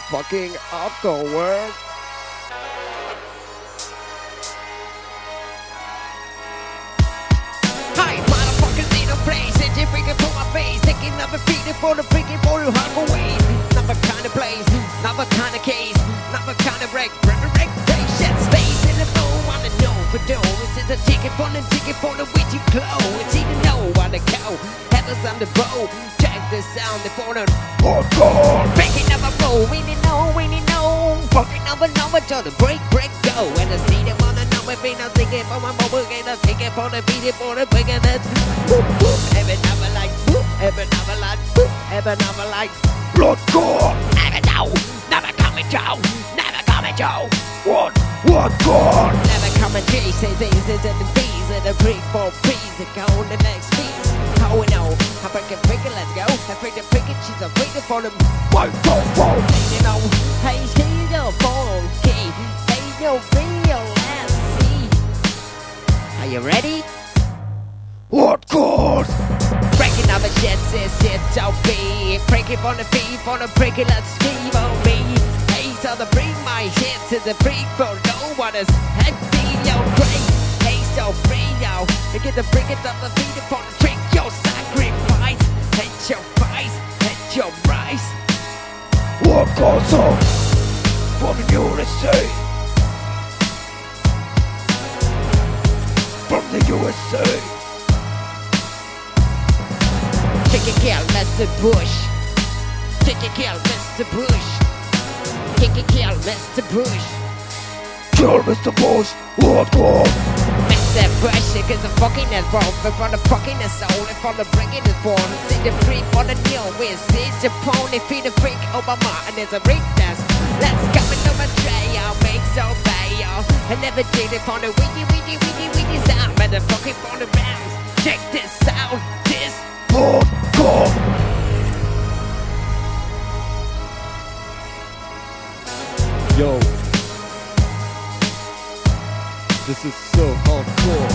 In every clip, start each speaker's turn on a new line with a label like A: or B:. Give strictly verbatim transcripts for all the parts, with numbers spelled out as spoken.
A: fucking afterwork.
B: Hi, motherfuckers in a place, and you freaking for my face, taking up a feeling for the freaking for the hard ways. Never kind of place, never kind of case, never kind of break, break, break, break, shit, space in the flow, wanna know for dough. Is it a ticket for the ticket for the witchy glow? It's either know what to go, heavens on the bow, check the sound before the hardcore. Breaking up a roll, we need know, we need know, fucking over, over till the break, break, go. And I see them on the number, be not thinking for my mobile, get a ticket for the beat, for the big and that's whoop, whoop, every number like whoop, every number like whoop, every number like hardcore. Never know, never coming down, never coming down. What, what, God? Never coming G, say things into the D's and the break for peace and go on the next piece. How we know, I'm breaking freaking, let's go. I break the freaking, she's a freaking for the microphone. You know, hey, she's your phone key. Hey, yo, video, let's see. Are you ready? What course? Breaking up a shit, sis, shit, don't be. Breaking for the beat, for the breaking, let's leave on me. Hey, so the bring my shit to the break for no one is happy, yo, great. Hey, so free, yo. You get the bring it up the beat for the trick, yo, sacrifice. Hit your price, hit your price. What goes on from the U S A? From the U S A. Take a kill, Mister Bush. Take a kill, Mister Bush. Take a kill, Mister Bush. Kill Mister Bush. What for? Mister Bush, cause the fucking is wrong. But for the fucking is soul, and for the breaking is born. See the free for the new with it's the pony, feed the freak Obama, and there's a break dance. Let's come into my tray, I'll make so bad, y'all. I never did it for the witty, witty, witty, witty sound. But the fucking for the rounds. Check this sound, this. Hardcore.
A: Yo, this is so hardcore.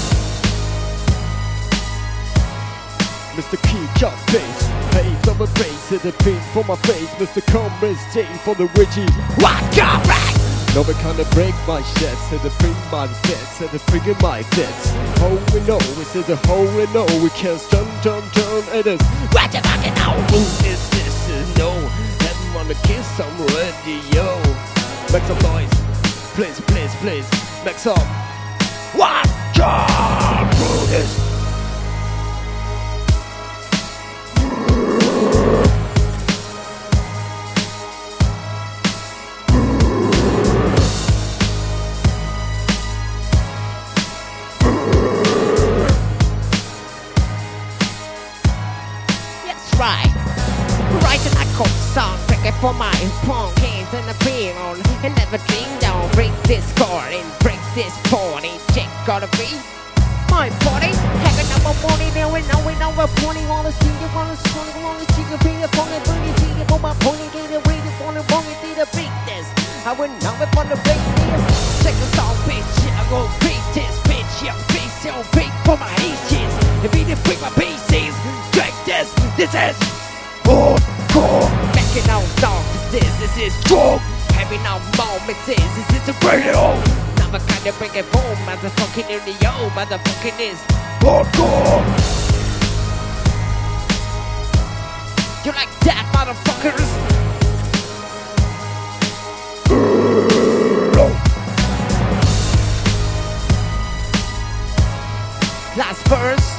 A: Mister Key, chop face, pace over bass, hit the beat for my face. Mister Comrades J for the witchy.
B: What your right?
A: No one can break my shits, hit the bring my fits, hit the freaking my fits. All we know is that the whole we know we can't turn, turn, turn. It is
B: What you fucking know?
A: who is this? Is no, haven't wanna kiss some radio. Make some noise, please, please, please. Make some.
B: What your Brutus? Right, writing a cold song, breaking for my punk hands and the beat on, and never dream down. Break this chord and break this party. Check gotta be my party. Having up a morning, now we know we know we're pointing on the sea. You wanna score, you wanna see the beat, the phone and bring it to you. Go my pony, get it ready for the wrong and the beat this. I wouldn't know it from the break this. Check this out, bitch. I go beat this, bitch. Yeah, beat so big for my ages. If he didn't break my pieces, check this. This is hardcore. Backing out dog, this is, this is strong. Having out moments, this is, this is a radio. Never kinda bring it home, motherfucking in the yo, motherfucking is hardcore. You like that, motherfuckers? Last verse.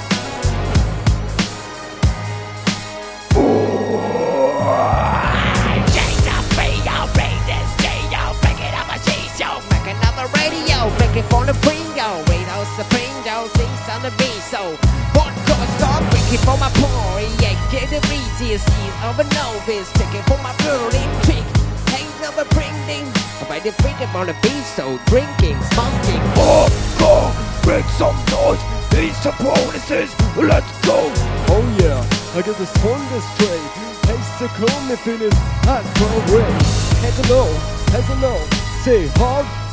B: Breaking for the bingo, radio supreme, don't see on the beat. So, what goes on? Breaking for my party, yeah, get the easiest seas of a novice. Taking for my burning trick, ain't never bringing. Already freaking on the beat, so drinking, smoking. Oh, go, make some noise. These are bonuses, let's go.
A: oh yeah, I got this phone this straight. Haste to come if it is hardcore way. Has a no, has a no, say hard.